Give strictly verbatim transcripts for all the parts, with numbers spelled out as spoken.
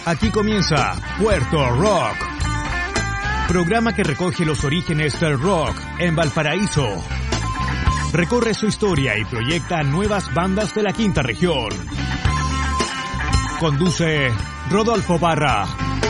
Aquí comienza Puerto Rock, programa que recoge los orígenes del rock en Valparaíso. Recorre su historia y proyecta nuevas bandas de la quinta región. Conduce Rodolfo Parra.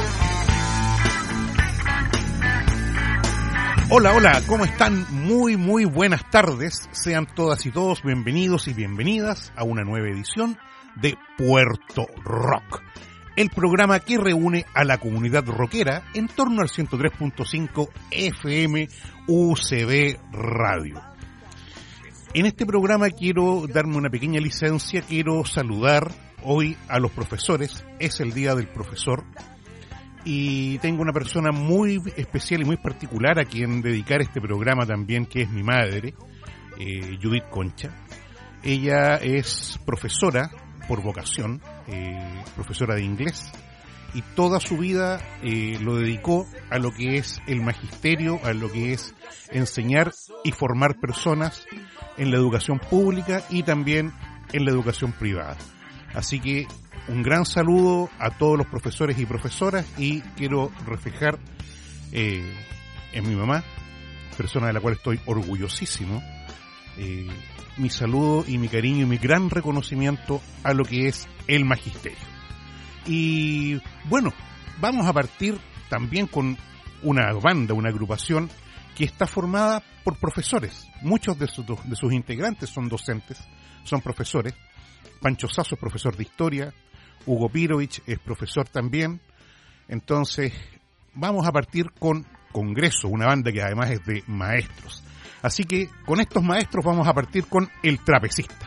Hola, hola, ¿cómo están? Muy, muy buenas tardes. Sean todas y todos bienvenidos y bienvenidas a una nueva edición de Puerto Rock, el programa que reúne a la comunidad rockera en torno al ciento tres punto cinco F M U C B Radio. En este programa quiero darme una pequeña licencia, quiero saludar hoy a los profesores, es el día del profesor, y tengo una persona muy especial y muy particular a quien dedicar este programa también, que es mi madre, eh, Judith Concha. Ella es profesora por vocación, eh, profesora de inglés, y toda su vida eh, lo dedicó a lo que es el magisterio, a lo que es enseñar y formar personas en la educación pública y también en la educación privada. Así que un gran saludo a todos los profesores y profesoras, y quiero reflejar eh, en mi mamá, persona de la cual estoy orgullosísimo, eh, mi saludo y mi cariño y mi gran reconocimiento a lo que es el magisterio. Y bueno, vamos a partir también con una banda, una agrupación que está formada por profesores. Muchos de sus, de sus integrantes son docentes, son profesores. Pancho Sasso es profesor de historia, Hugo Pirovich es profesor también. Entonces vamos a partir con Congreso, una banda que además es de maestros. Así que con estos maestros vamos a partir con El Trapecista.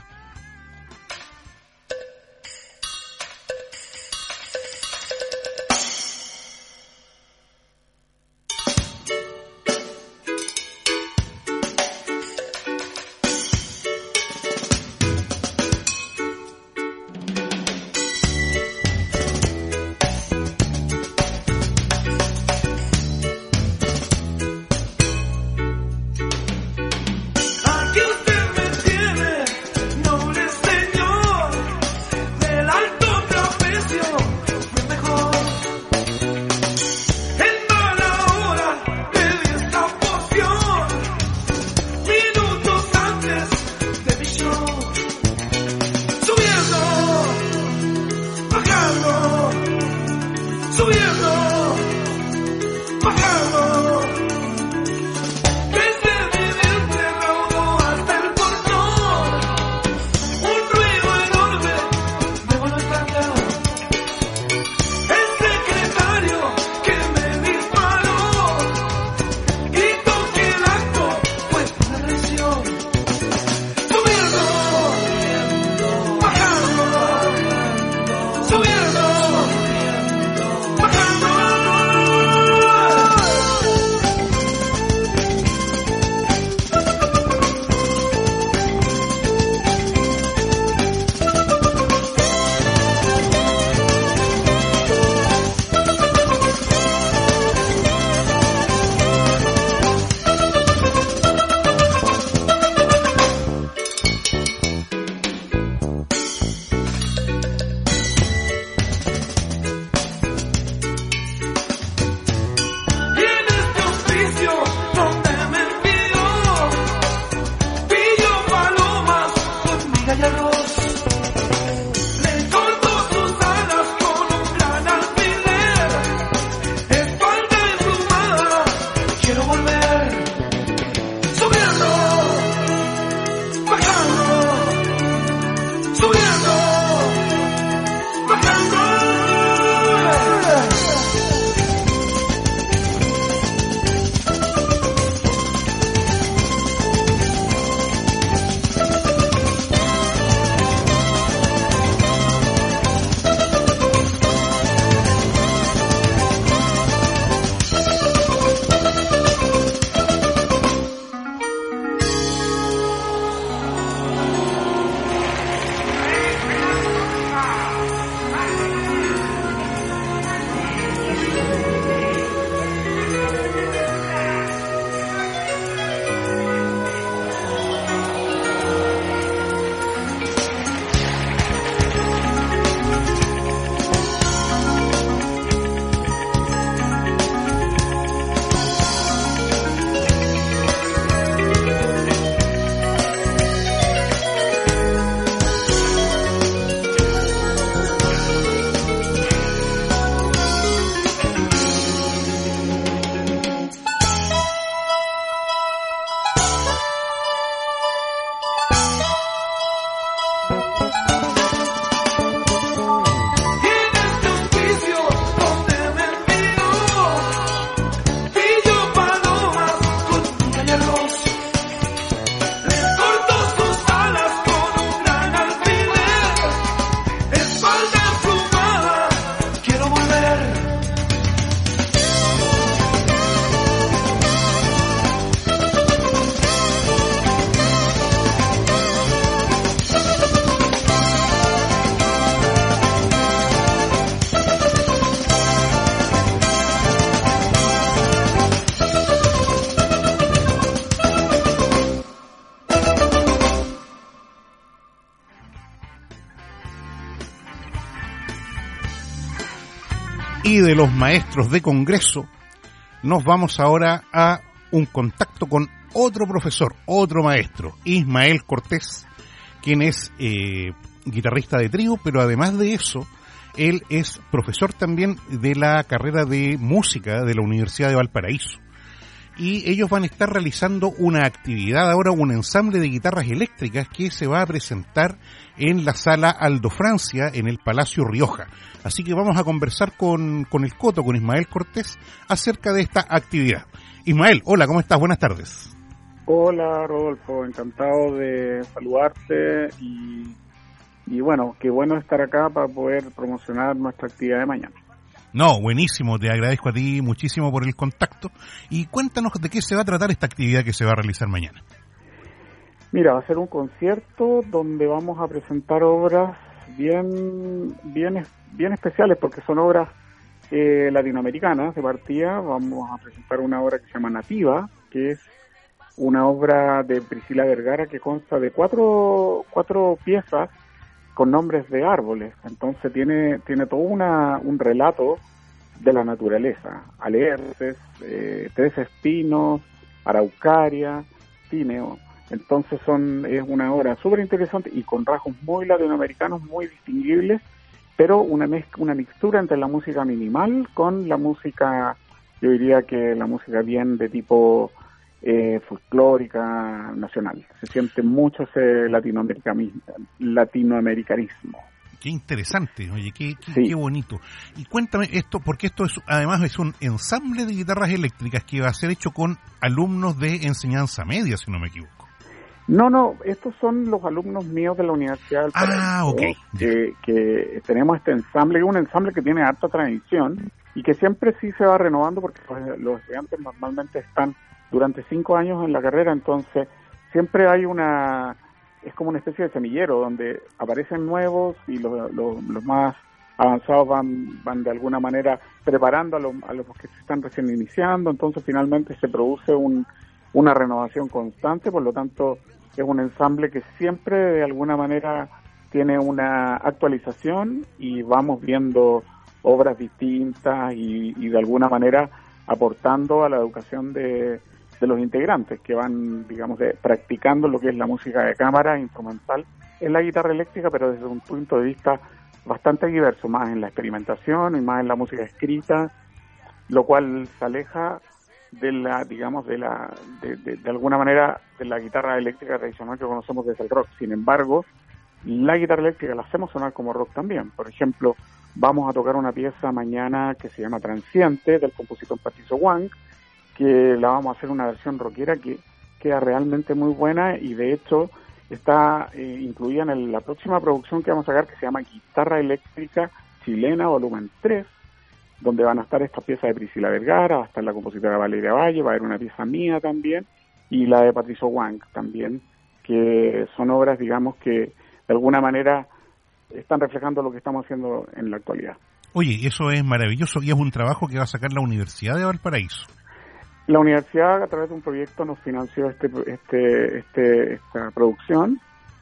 Y de los maestros de Congreso, nos vamos ahora a un contacto con otro profesor, otro maestro, Ismael Cortés, quien es eh, guitarrista de trío, pero además de eso, él es profesor también de la carrera de música de la Universidad de Valparaíso. Y ellos van a estar realizando una actividad ahora, un ensamble de guitarras eléctricas que se va a presentar en la sala Aldo Francia, en el Palacio Rioja. Así que vamos a conversar con, con el Coto, con Ismael Cortés, acerca de esta actividad. Ismael, hola, ¿cómo estás? Buenas tardes. Hola, Rodolfo, encantado de saludarte y, y bueno, qué bueno estar acá para poder promocionar nuestra actividad de mañana. No, buenísimo, te agradezco a ti muchísimo por el contacto y cuéntanos de qué se va a tratar esta actividad que se va a realizar mañana. Mira, va a ser un concierto donde vamos a presentar obras bien bien, bien especiales porque son obras eh, latinoamericanas de partida. Vamos a presentar una obra que se llama Nativa, que es una obra de Priscila Vergara que consta de cuatro, cuatro piezas con nombres de árboles, entonces tiene tiene todo una, un relato de la naturaleza, alerces, eh, tres espinos, araucaria, tineo, entonces son es una obra súper interesante y con rasgos muy latinoamericanos, muy distinguibles, pero una mezcla, una mixtura entre la música minimal con la música, yo diría que la música bien de tipo Eh, folclórica nacional. Se siente mucho ese latinoamericanismo. latinoamericanismo. Qué interesante, oye, qué, qué, sí. qué bonito. Y cuéntame esto, porque esto es además es un ensamble de guitarras eléctricas que va a ser hecho con alumnos de enseñanza media, si no me equivoco. No, no, estos son los alumnos míos de la Universidad del Paraíso. Ah, ok. Que, que tenemos este ensamble, un ensamble que tiene harta tradición y que siempre sí se va renovando porque los, los estudiantes normalmente están durante cinco años en la carrera, entonces siempre hay una, es como una especie de semillero donde aparecen nuevos y los, los, los más avanzados van van de alguna manera preparando a los, a los que se están recién iniciando, entonces finalmente se produce un, una renovación constante, por lo tanto es un ensamble que siempre de alguna manera tiene una actualización y vamos viendo obras distintas y, y de alguna manera aportando a la educación de de los integrantes que van, digamos, de, practicando lo que es la música de cámara instrumental en la guitarra eléctrica, pero desde un punto de vista bastante diverso, más en la experimentación y más en la música escrita, lo cual se aleja de la, digamos, de la, de, de, de alguna manera de la guitarra eléctrica tradicional que conocemos desde el rock. Sin embargo, la guitarra eléctrica la hacemos sonar como rock también. Por ejemplo, vamos a tocar una pieza mañana que se llama Transiente del compositor Patricio Wang, que la vamos a hacer una versión rockera que queda realmente muy buena y de hecho está eh, incluida en el, la próxima producción que vamos a sacar que se llama Guitarra Eléctrica Chilena Volumen tres, donde van a estar estas piezas de Priscila Vergara, va a estar la compositora Valeria Valle, va a haber una pieza mía también y la de Patricio Wang también, que son obras, digamos, que de alguna manera están reflejando lo que estamos haciendo en la actualidad. Oye, eso es maravilloso y es un trabajo que va a sacar la Universidad de Valparaíso. La universidad a través de un proyecto nos financió este, este, este, esta producción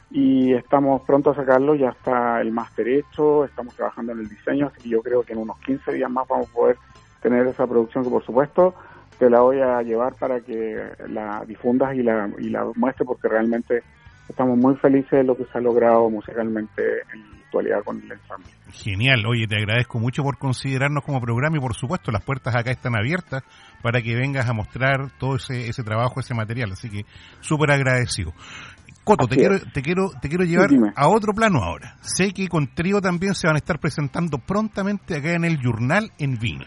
y estamos pronto a sacarlo, ya está el máster hecho, estamos trabajando en el diseño, así que yo creo que en unos quince días más vamos a poder tener esa producción que por supuesto te la voy a llevar para que la difundas y la, y la muestre porque realmente estamos muy felices de lo que se ha logrado musicalmente en la actualidad con el ensamble. Genial, oye, te agradezco mucho por considerarnos como programa y por supuesto las puertas acá están abiertas para que vengas a mostrar todo ese ese trabajo, ese material, así que súper agradecido. Coto, te quiero, te quiero te quiero llevar sí, a otro plano ahora. Sé que con Trío también se van a estar presentando prontamente acá en el Journal en Viña.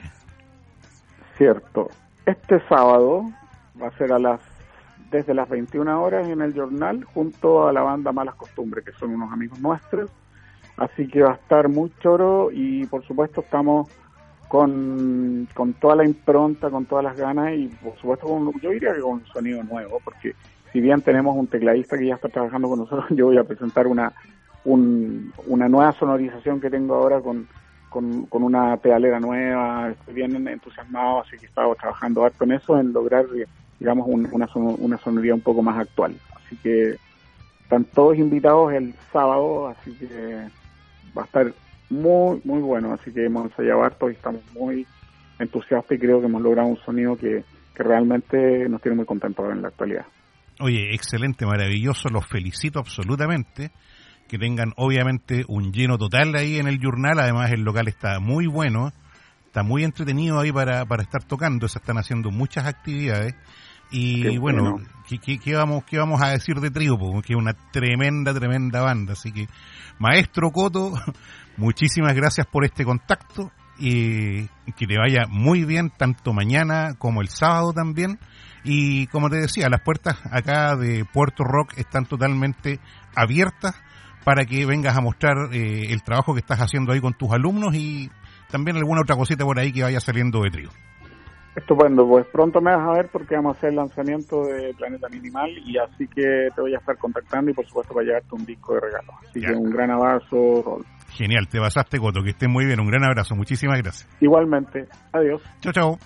Cierto. Este sábado va a ser a las desde las veintiuna horas en el Journal junto a la banda Malas Costumbres, que son unos amigos nuestros. Así que va a estar muy choro y por supuesto estamos con, con toda la impronta, con todas las ganas y por supuesto con, yo diría que con un sonido nuevo, porque si bien tenemos un tecladista que ya está trabajando con nosotros, yo voy a presentar una un, una nueva sonorización que tengo ahora con, con, con una pedalera nueva, estoy bien entusiasmado, así que estaba trabajando harto en eso, en lograr, digamos, un, una, son, una sonoridad un poco más actual. Así que están todos invitados el sábado, así que va a estar muy, muy bueno, así que hemos ensayado harto y estamos muy entusiastas y creo que hemos logrado un sonido que, que realmente nos tiene muy contentos en la actualidad. Oye, excelente, maravilloso, los felicito absolutamente, que tengan obviamente un lleno total ahí en el Journal, además el local está muy bueno, está muy entretenido ahí para, para estar tocando, se están haciendo muchas actividades y qué bueno, bueno. ¿qué, qué, qué, vamos, ¿qué vamos a decir de Trío? Porque es una tremenda, tremenda banda, así que Maestro Coto, muchísimas gracias por este contacto y que te vaya muy bien tanto mañana como el sábado también. Y como te decía, las puertas acá de Puerto Rock están totalmente abiertas para que vengas a mostrar eh, el trabajo que estás haciendo ahí con tus alumnos y también alguna otra cosita por ahí que vaya saliendo de Trío. Estupendo, pues pronto me vas a ver porque vamos a hacer el lanzamiento de Planeta Minimal y así que te voy a estar contactando y por supuesto para llevarte un disco de regalo. Así ya. Que un gran abrazo, Rol. Genial, te pasaste, Coto, que estés muy bien, un gran abrazo, muchísimas gracias. Igualmente, adiós. Chao, chao.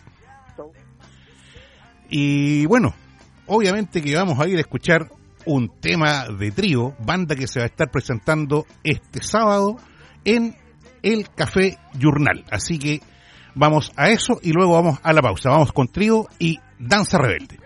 Y bueno, obviamente que vamos a ir a escuchar un tema de Trío, banda que se va a estar presentando este sábado en el Café Journal. Así que vamos a eso y luego vamos a la pausa. Vamos con Trío y Danza Rebelde.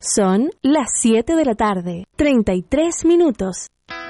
Son las siete de la tarde, treinta y tres minutos.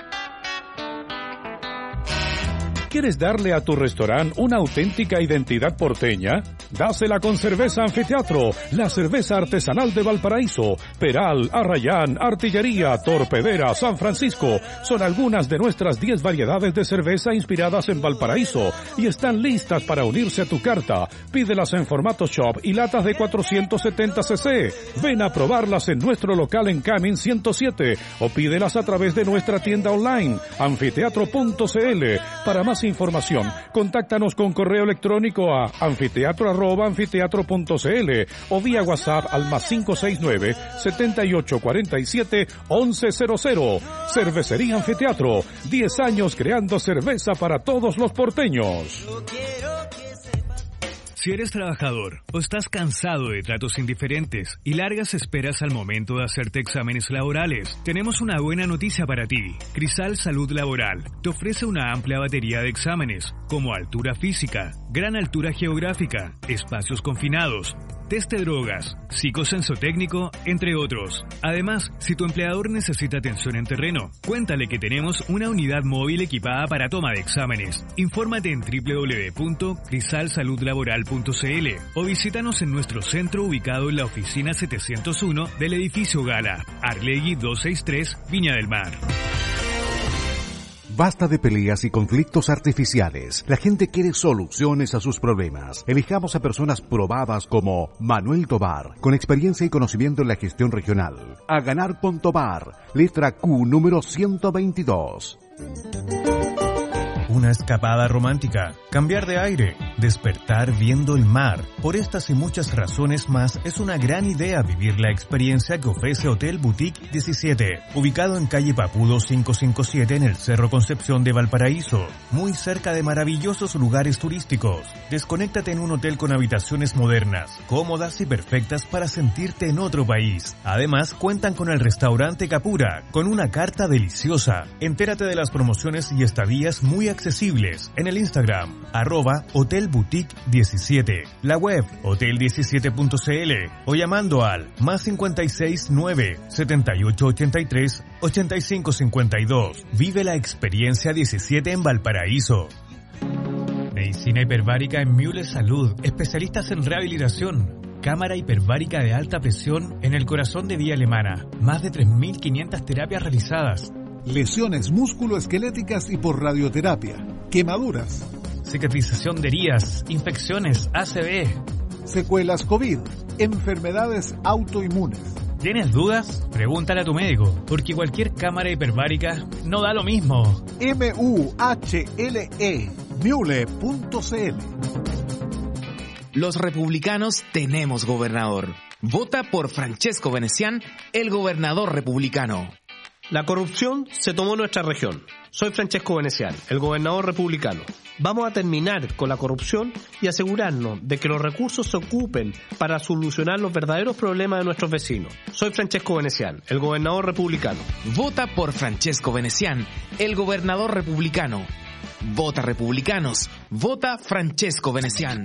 ¿Quieres darle a tu restaurante una auténtica identidad porteña? Dásela con Cerveza Anfiteatro, la cerveza artesanal de Valparaíso. Peral, Arrayán, Artillería, Torpedera, San Francisco. Son algunas de nuestras diez variedades de cerveza inspiradas en Valparaíso y están listas para unirse a tu carta. Pídelas en formato shop y latas de cuatrocientos setenta centilitros. Ven a probarlas en nuestro local en Camin ciento siete o pídelas a través de nuestra tienda online, anfiteatro punto c l. Para más información, contáctanos con correo electrónico a anfiteatro arroba anfiteatro punto c l o vía WhatsApp al más cinco seis nueve, setenta y ocho cuarenta y siete, once cero cero. Cervecería Anfiteatro, diez años creando cerveza para todos los porteños. Si eres trabajador o estás cansado de tratos indiferentes y largas esperas al momento de hacerte exámenes laborales, tenemos una buena noticia para ti. Crisal Salud Laboral te ofrece una amplia batería de exámenes, como altura física, gran altura geográfica, espacios confinados, test de drogas, psicosensotécnico, entre otros. Además, si tu empleador necesita atención en terreno, cuéntale que tenemos una unidad móvil equipada para toma de exámenes. Infórmate en doble u doble u doble u punto crisal salud laboral punto c l o visítanos en nuestro centro ubicado en la oficina setecientos uno del edificio Gala, Arlegui doscientos sesenta y tres, Viña del Mar. Basta de peleas y conflictos artificiales. La gente quiere soluciones a sus problemas. Elijamos a personas probadas como Manuel Tobar, con experiencia y conocimiento en la gestión regional. A ganar con Tobar, letra Q número ciento veintidós. Una escapada romántica, cambiar de aire, despertar viendo el mar. Por estas y muchas razones más, es una gran idea vivir la experiencia que ofrece Hotel Boutique diecisiete, ubicado en calle Papudo quinientos cincuenta y siete en el Cerro Concepción de Valparaíso, muy cerca de maravillosos lugares turísticos. Desconéctate en un hotel con habitaciones modernas, cómodas y perfectas para sentirte en otro país. Además, cuentan con el restaurante Capura, con una carta deliciosa. Entérate de las promociones y estadías muy accesibles en el Instagram, arroba Hotel Boutique diecisiete, la web hotel diecisiete punto c l o llamando al más cincuenta y seis nueve, setenta y ocho ochenta y tres, ochenta y cinco cincuenta y dos. Vive la experiencia diecisiete en Valparaíso. Medicina hiperbárica en Müller Salud, especialistas en rehabilitación. Cámara hiperbárica de alta presión en el corazón de Vía Alemana. Más de tres mil quinientas terapias realizadas. Lesiones musculoesqueléticas y por radioterapia. Quemaduras. Cicatrización de heridas, infecciones, A C V. Secuelas COVID. Enfermedades autoinmunes. ¿Tienes dudas? Pregúntale a tu médico, porque cualquier cámara hiperbárica no da lo mismo. M U H L E. Mühle punto c l. Los republicanos tenemos gobernador. Vota por Francesco Venecián, el gobernador republicano. La corrupción se tomó nuestra región. Soy Francesco Venecián, el gobernador republicano. Vamos a terminar con la corrupción y asegurarnos de que los recursos se ocupen para solucionar los verdaderos problemas de nuestros vecinos. Soy Francesco Venecián, el gobernador republicano. Vota por Francesco Venecián, el gobernador republicano. Vota republicanos, vota Francesco Venecián.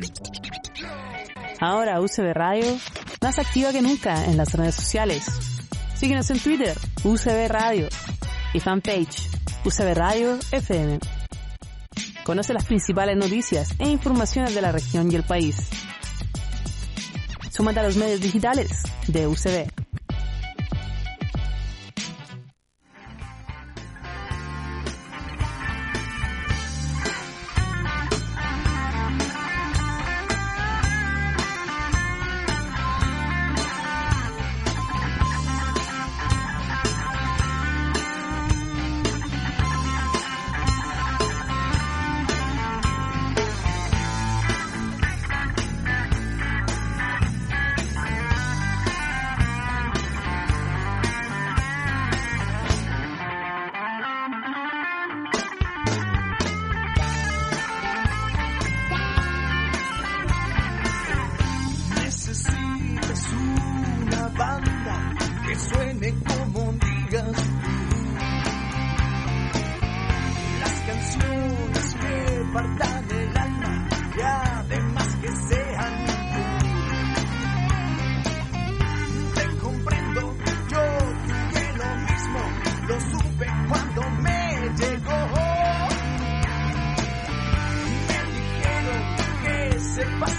Ahora U C B Radio, más activa que nunca en las redes sociales. Síguenos en Twitter, U C B Radio, y fanpage, U C B Radio F M. Conoce las principales noticias e informaciones de la región y el país. Súmate a los medios digitales de U C B.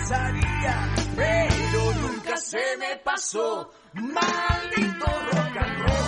pasaría, pero nunca se me pasó. Maldito rock and roll.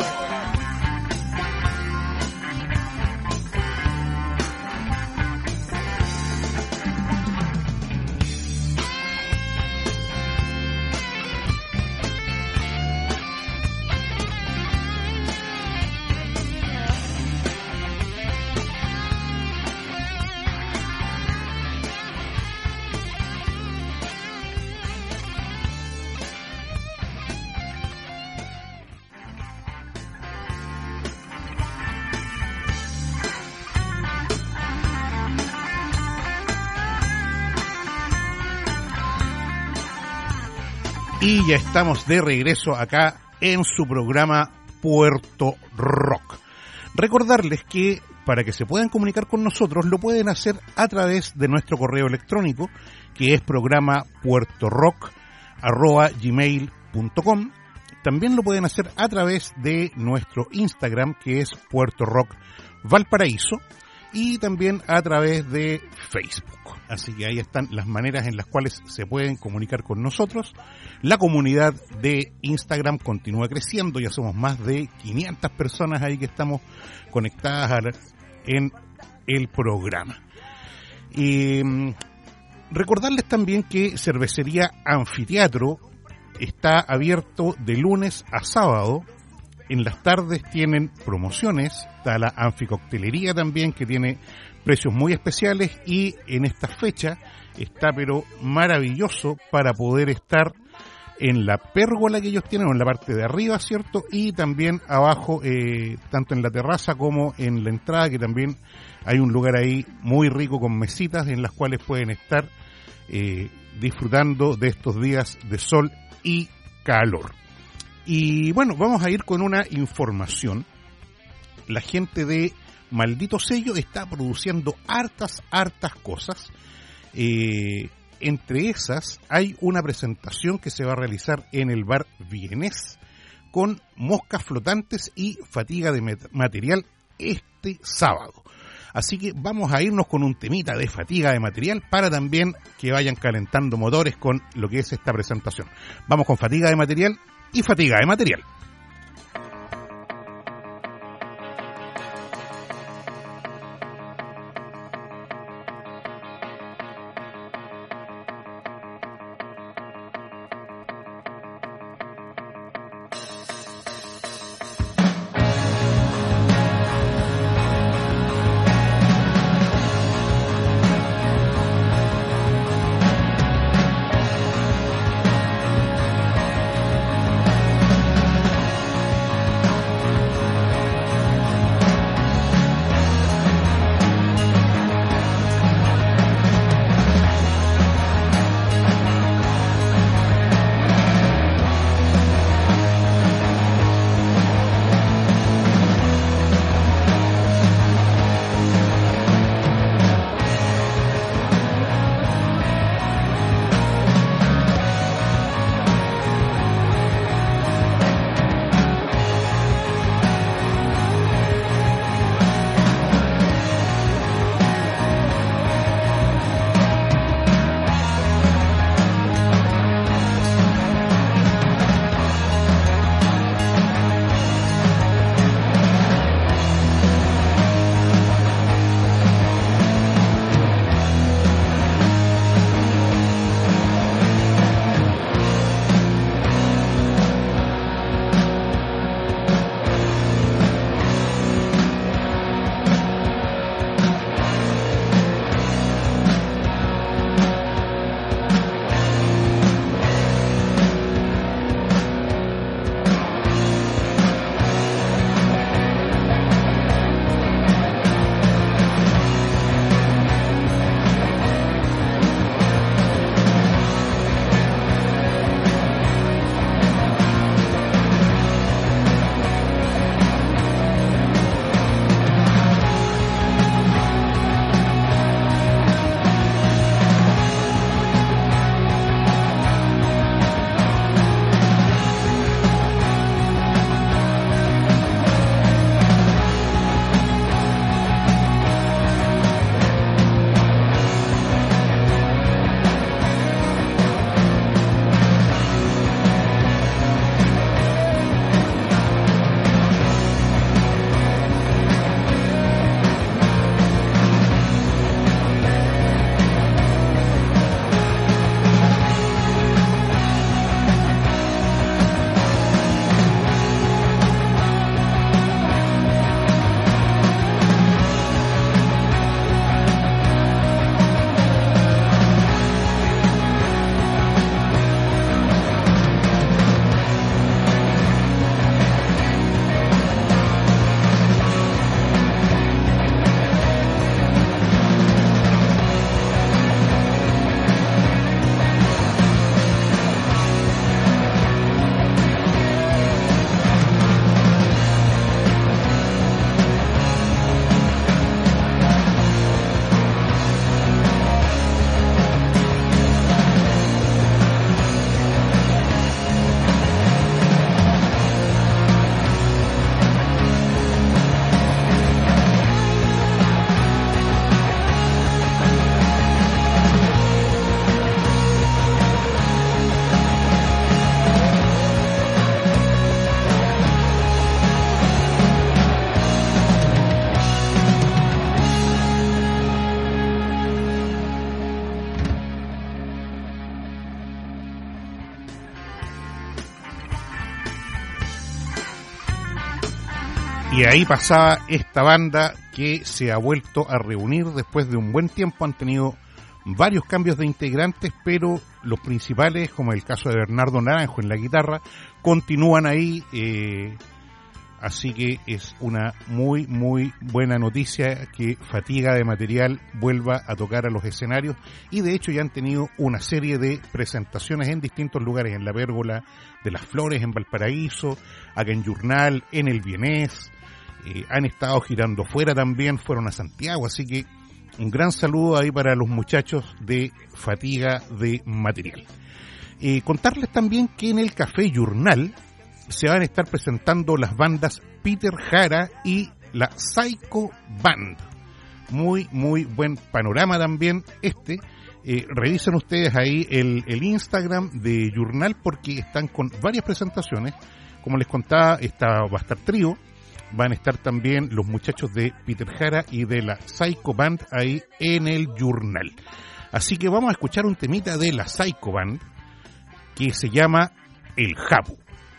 Y ya estamos de regreso acá en su programa Puerto Rock. Recordarles que para que se puedan comunicar con nosotros lo pueden hacer a través de nuestro correo electrónico, que es programa puertorock arroba gmail punto com. También lo pueden hacer a través de nuestro Instagram, que es Puerto Rock Valparaíso, y también a través de Facebook. Así que ahí están las maneras en las cuales se pueden comunicar con nosotros. La comunidad de Instagram continúa creciendo, ya somos más de quinientas personas ahí que estamos conectadas al, en el programa. Y recordarles también que Cervecería Anfiteatro está abierto de lunes a sábado. En las tardes tienen promociones, está la anficoctelería también, que tiene precios muy especiales, y en esta fecha está pero maravilloso para poder estar en la pérgola que ellos tienen, o en la parte de arriba, ¿cierto? Y también abajo, eh, tanto en la terraza como en la entrada, que también hay un lugar ahí muy rico con mesitas en las cuales pueden estar eh, disfrutando de estos días de sol y calor. Y bueno, vamos a ir con una información. La gente de Maldito Sello está produciendo hartas, hartas cosas. Eh, entre esas hay una presentación que se va a realizar en el bar Vienés con moscas flotantes y fatiga de material este sábado. Así que vamos a irnos con un temita de fatiga de material para también que vayan calentando motores con lo que es esta presentación. Vamos con fatiga de material y fatiga de material. Y ahí pasaba esta banda que se ha vuelto a reunir después de un buen tiempo. Han tenido varios cambios de integrantes, pero los principales, como el caso de Bernardo Naranjo en la guitarra, continúan ahí. Eh, así que es una muy, muy buena noticia que Fatiga de Material vuelva a tocar a los escenarios. Y de hecho ya han tenido una serie de presentaciones en distintos lugares, en la Pérgola de las Flores, en Valparaíso, acá en Journal, en el Vienés. Eh, han estado girando fuera también, fueron a Santiago, así que un gran saludo ahí para los muchachos de Fatiga de Material. Eh, contarles también que en el Café Journal se van a estar presentando las bandas Peter Jara y la Psycho Band. Muy, muy buen panorama también este. Eh, revisen ustedes ahí el, el Instagram de Journal porque están con varias presentaciones. Como les contaba, está, va a estar trío. Van a estar también los muchachos de Peter Jara y de la Psycho Band ahí en el Journal. Así que vamos a escuchar un temita de la Psycho Band que se llama El Jabu.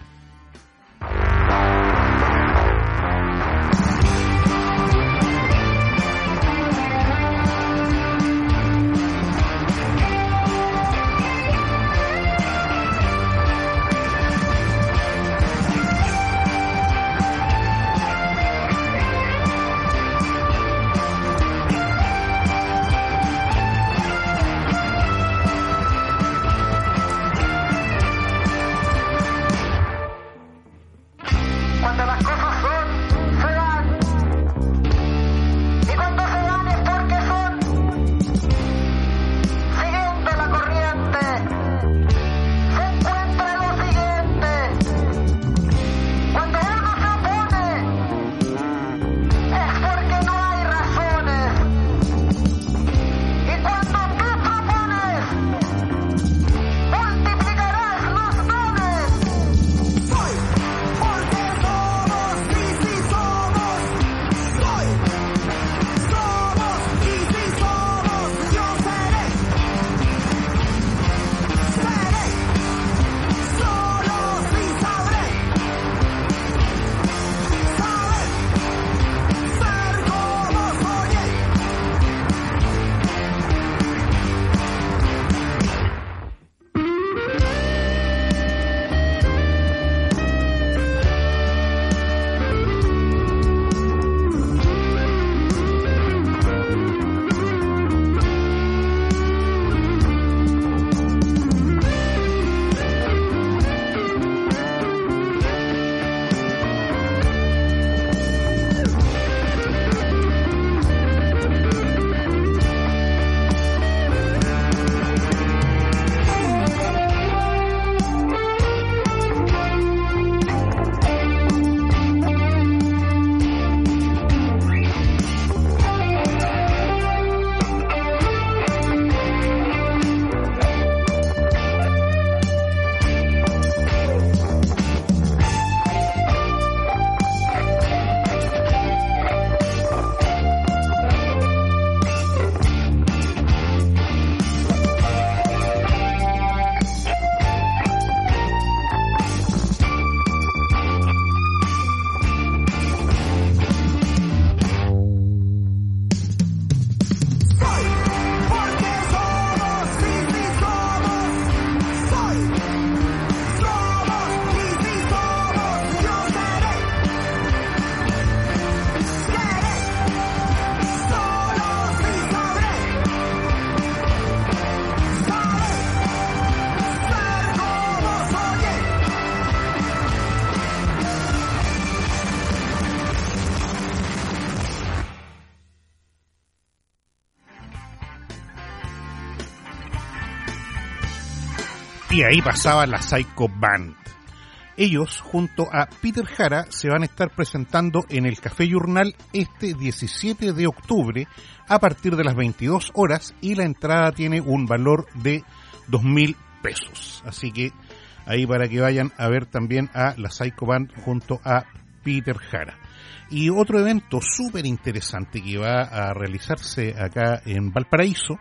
Y ahí pasaba la Psycho Band. Ellos, junto a Peter Jara, se van a estar presentando en el Café Journal este diecisiete de octubre a partir de las veintidós horas y la entrada tiene un valor de dos mil pesos. Así que ahí para que vayan a ver también a la Psycho Band junto a Peter Jara. Y otro evento súper interesante que va a realizarse acá en Valparaíso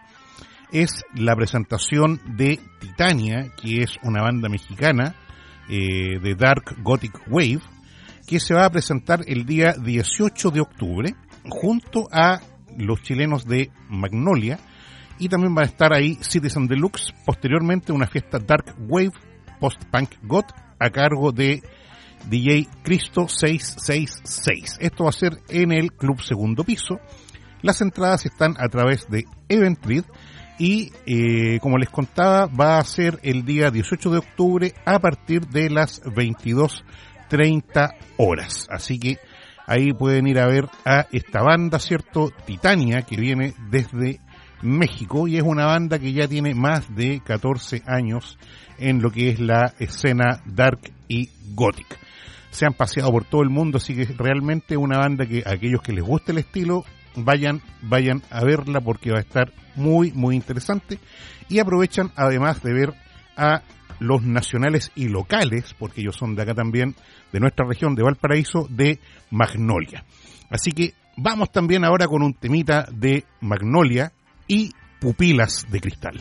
es la presentación de Titania, que es una banda mexicana eh, de Dark Gothic Wave, que se va a presentar el día dieciocho de octubre junto a los chilenos de Magnolia, y también va a estar ahí Citizen Deluxe, posteriormente una fiesta Dark Wave Post-Punk Goth a cargo de D J Cristo seiscientos sesenta y seis. Esto va a ser en el Club Segundo Piso. Las entradas están a través de Eventbrite y, eh, como les contaba, va a ser el día dieciocho de octubre a partir de las veintidós treinta horas. Así que ahí pueden ir a ver a esta banda, ¿cierto? Titania, que viene desde México y es una banda que ya tiene más de catorce años en lo que es la escena dark y gothic. Se han paseado por todo el mundo, así que realmente una banda que a aquellos que les guste el estilo, vayan, vayan a verla porque va a estar muy, muy interesante. Y aprovechan además de ver a los nacionales y locales, porque ellos son de acá también, de nuestra región de Valparaíso, de Magnolia. Así que vamos también ahora con un temita de Magnolia y Pupilas de Cristal.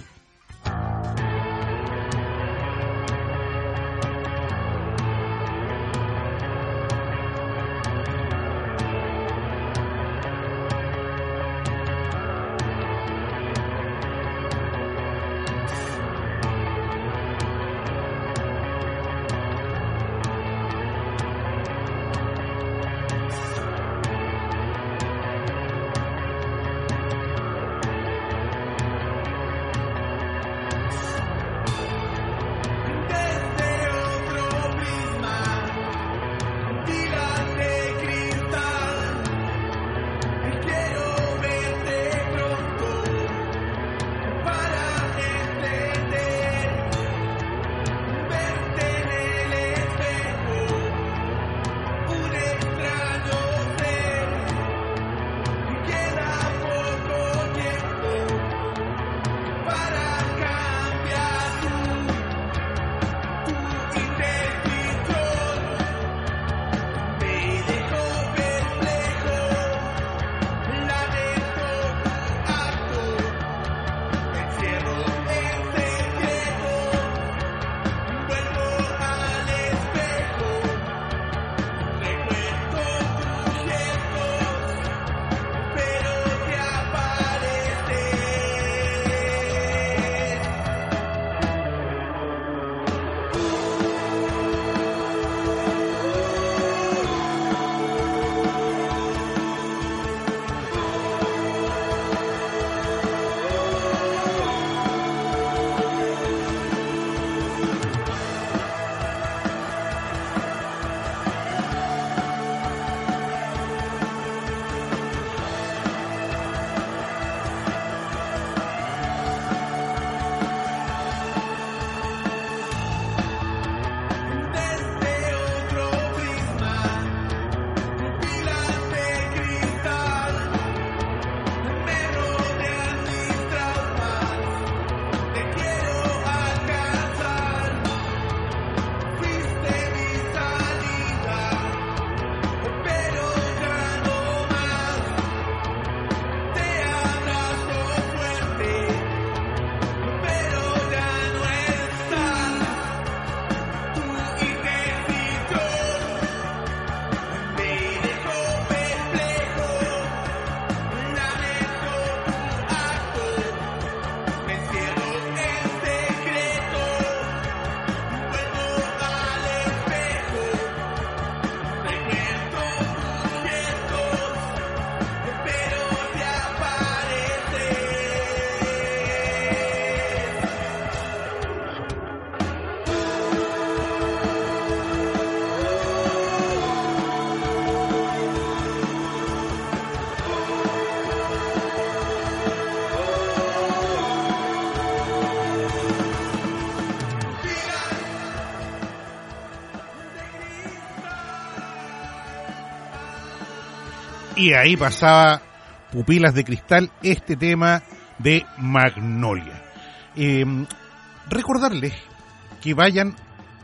Y ahí pasaba Pupilas de Cristal, este tema de Magnolia. Eh, recordarles que vayan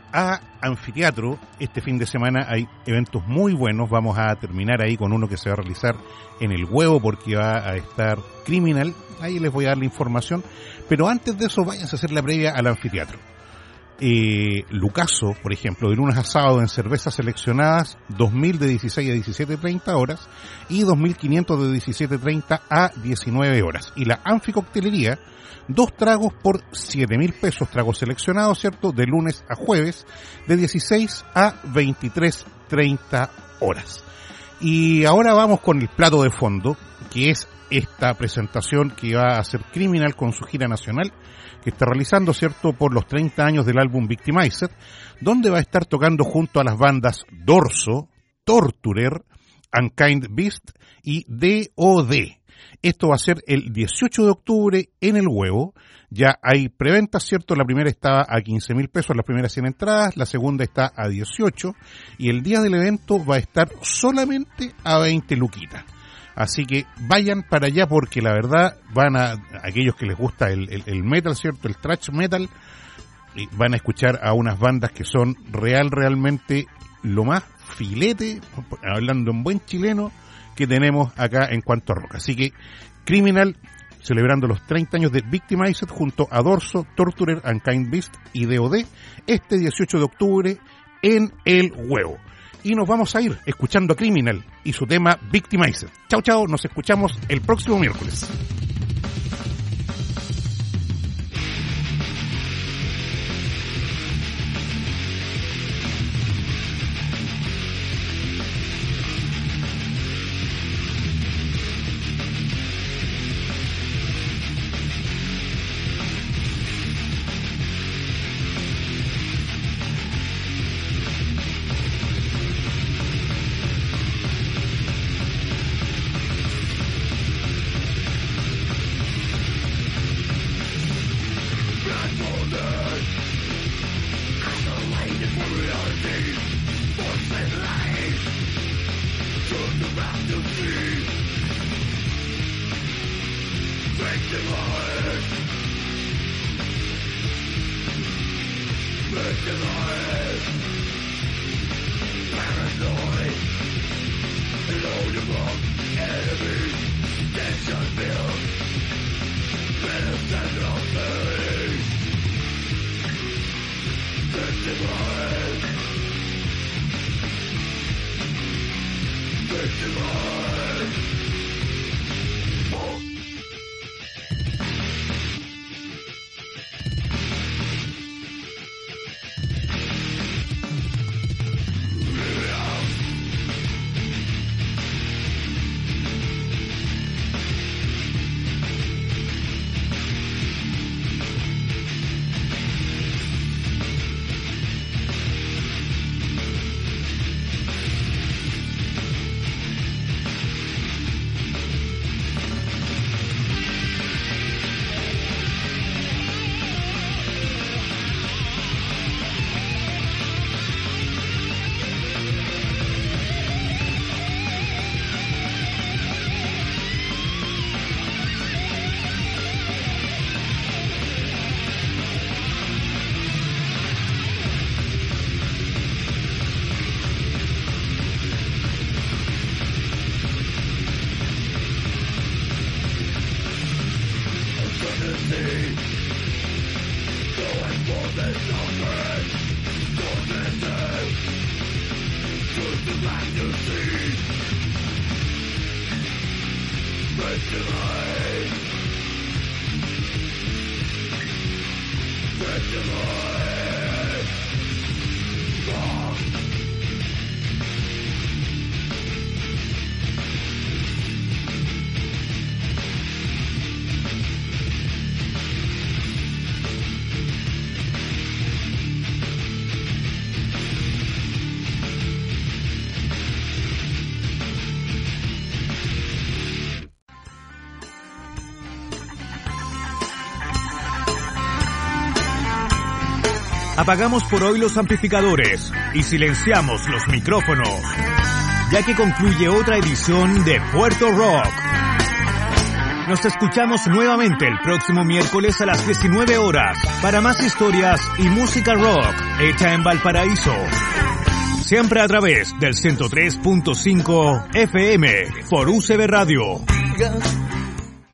a Anfiteatro. Este fin de semana hay eventos muy buenos. Vamos a terminar ahí con uno que se va a realizar en El Huevo porque va a estar Criminal. Ahí les voy a dar la información. Pero antes de eso, váyanse a hacer la previa al Anfiteatro. eh, Lucaso, por ejemplo, de lunes a sábado en cervezas seleccionadas, dos mil de dieciséis a diecisiete treinta horas y dos mil quinientos de diecisiete treinta a diecinueve horas. Y la anficoctelería, dos tragos por siete mil pesos, tragos seleccionados, ¿cierto? De lunes a jueves, de dieciséis a veintitrés treinta horas. Y ahora vamos con el plato de fondo, que es esta presentación que va a hacer Criminal con su gira nacional, que está realizando, ¿cierto?, por los treinta años del álbum Victimizer, donde va a estar tocando junto a las bandas Dorso, Torturer, Unkind Beast y D O D. Esto va a ser el dieciocho de octubre en El Huevo. Ya hay preventas, ¿cierto? La primera está a quince mil pesos, las primeras cien entradas, la segunda está a dieciocho, y el día del evento va a estar solamente a veinte luquitas. Así que vayan para allá porque la verdad van a, aquellos que les gusta el, el, el metal, ¿cierto? El thrash metal, van a escuchar a unas bandas que son real, realmente lo más filete, hablando en buen chileno, que tenemos acá en cuanto a rock. Así que Criminal, celebrando los treinta años de Victimized junto a Dorso, Torturer, Unkind Beast y D O D, este dieciocho de octubre en El Huevo. Y nos vamos a ir escuchando a Criminal y su tema Victimized. Chao, chao, nos escuchamos el próximo miércoles. Apagamos por hoy los amplificadores y silenciamos los micrófonos, ya que concluye otra edición de Puerto Rock. Nos escuchamos nuevamente el próximo miércoles a las diecinueve horas para más historias y música rock hecha en Valparaíso. Siempre a través del ciento tres punto cinco F M por U C B Radio.